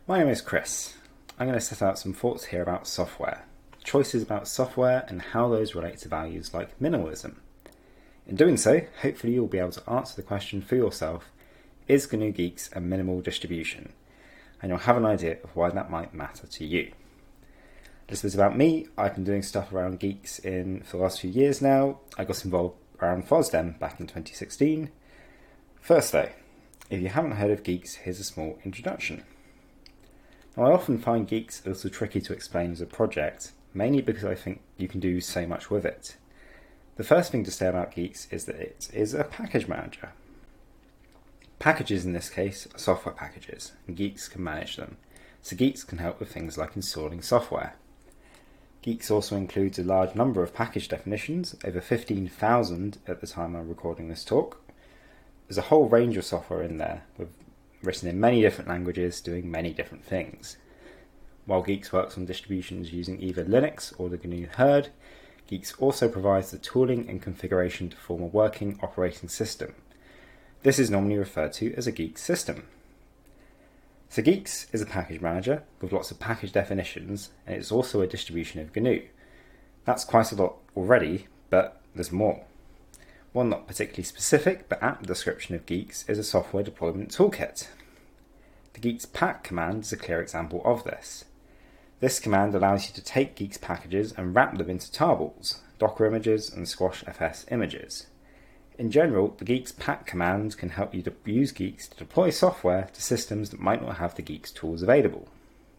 My name is Chris. I'm going to set out some thoughts here about software, choices about software and how those relate to values like minimalism. In doing so, hopefully you'll be able to answer the question for yourself, is GNU Guix a minimal distribution? And you'll have an idea of why that might matter to you. A little bit about me. I've been doing stuff around Guix for the last few years now. I got involved around FOSDEM back in 2016. First though, if you haven't heard of Guix, here's a small introduction. Now, I often find Guix a little tricky to explain as a project, mainly because I think you can do so much with it. The first thing to say about Guix is that it is a package manager. Packages in this case are software packages, and Guix can manage them, so Guix can help with things like installing software. Guix also includes a large number of package definitions, over 15,000 at the time I'm recording this talk. There's a whole range of software in there, written in many different languages, doing many different things. While Guix works on distributions using either Linux or the GNU herd, Guix also provides the tooling and configuration to form a working operating system. This is normally referred to as a Guix system. So Guix is a package manager with lots of package definitions, and it's also a distribution of GNU. That's quite a lot already, but there's more. One not particularly specific, but apt description of Guix is a software deployment toolkit. The Guix pack command is a clear example of this. This command allows you to take Guix packages and wrap them into tarballs, Docker images and SquashFS images. In general, the Guix pack command can help you to use Guix to deploy software to systems that might not have the Guix tools available.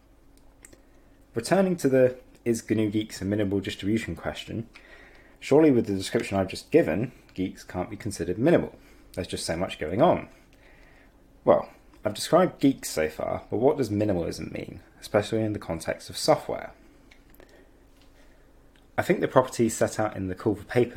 Returning to the is GNU Guix a minimal distribution question, surely with the description I've just given, Guix can't be considered minimal. There's just so much going on. Well, I've described Guix so far, but what does minimalism mean, especially in the context of software? I think the properties set out in the call for papers